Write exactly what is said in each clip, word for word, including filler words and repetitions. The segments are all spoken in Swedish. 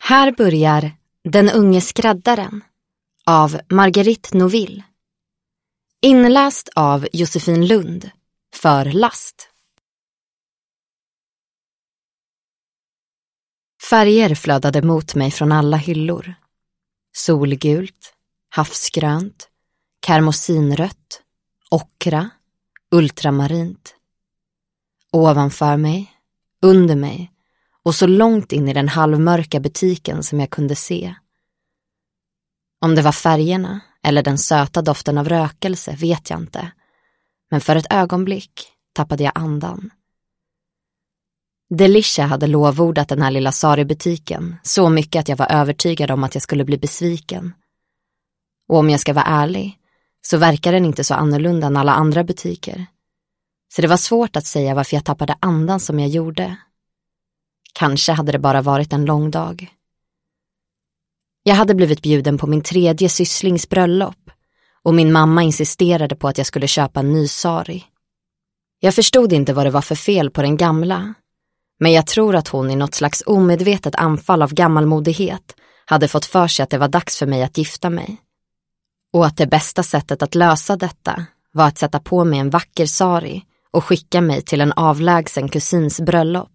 Här börjar Den unge skräddaren av Marguerite Noville. Inläst av Josefin Lund för Last. Färger flödade mot mig från alla hyllor. Solgult, havsgrönt, karmosinrött, ockra, ultramarint. Ovanför mig, under mig och så långt in i den halvmörka butiken som jag kunde se. Om det var färgerna eller den söta doften av rökelse vet jag inte. Men för ett ögonblick tappade jag andan. Delicia hade lovordat den här lilla Sari-butiken så mycket att jag var övertygad om att jag skulle bli besviken. Och om jag ska vara ärlig så verkar den inte så annorlunda än alla andra butiker. Så det var svårt att säga varför jag tappade andan som jag gjorde. Kanske hade det bara varit en lång dag. Jag hade blivit bjuden på min tredje sysslings bröllop och min mamma insisterade på att jag skulle köpa en ny sari. Jag förstod inte vad det var för fel på den gamla, men jag tror att hon i något slags omedvetet anfall av gammalmodighet hade fått för sig att det var dags för mig att gifta mig. Och att det bästa sättet att lösa detta var att sätta på mig en vacker sari och skicka mig till en avlägsen kusins bröllop.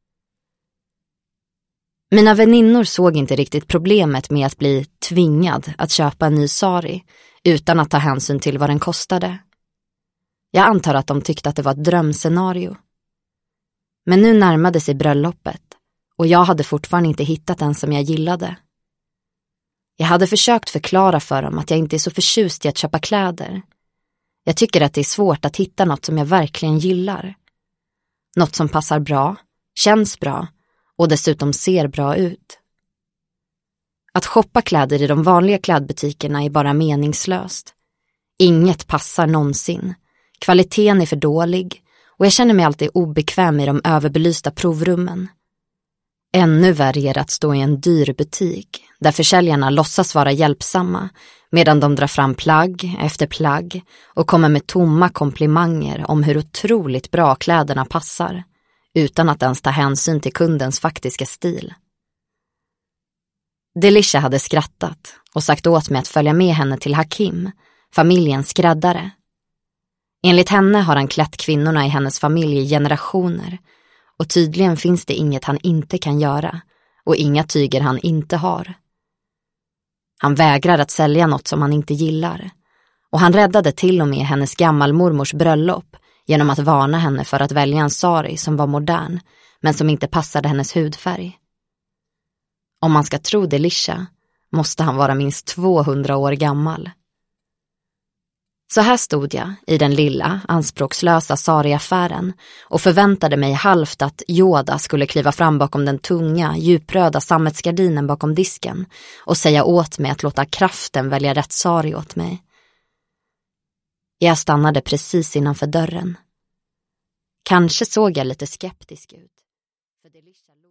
Mina väninnor såg inte riktigt problemet med att bli tvingad att köpa en ny sari utan att ta hänsyn till vad den kostade. Jag antar att de tyckte att det var ett drömscenario. Men nu närmade sig bröllopet och jag hade fortfarande inte hittat en som jag gillade. Jag hade försökt förklara för dem att jag inte är så förtjust i att köpa kläder. Jag tycker att det är svårt att hitta något som jag verkligen gillar. Något som passar bra, känns bra och dessutom ser bra ut. Att shoppa kläder i de vanliga klädbutikerna är bara meningslöst. Inget passar någonsin. Kvaliteten är för dålig och jag känner mig alltid obekväm i de överbelysta provrummen. Ännu värre är att stå i en dyr butik där försäljarna låtsas vara hjälpsamma medan de drar fram plagg efter plagg och kommer med tomma komplimanger om hur otroligt bra kläderna passar utan att ens ta hänsyn till kundens faktiska stil. Delicia hade skrattat och sagt åt mig att följa med henne till Hakim, familjens skräddare. Enligt henne har han klätt kvinnorna i hennes familj i generationer och tydligen finns det inget han inte kan göra och inga tyger han inte har. Han vägrar att sälja något som han inte gillar och han räddade till och med hennes gammalmormors bröllop genom att varna henne för att välja en sari som var modern men som inte passade hennes hudfärg. Om man ska tro Delicia måste han vara minst tvåhundra år gammal. Så här stod jag i den lilla, anspråkslösa sari-affären och förväntade mig halvt att Yoda skulle kliva fram bakom den tunga, djupröda sammetsgardinen bakom disken och säga åt mig att låta kraften välja rätt sari åt mig. Jag stannade precis innanför dörren. Kanske såg jag lite skeptisk ut. För Delicia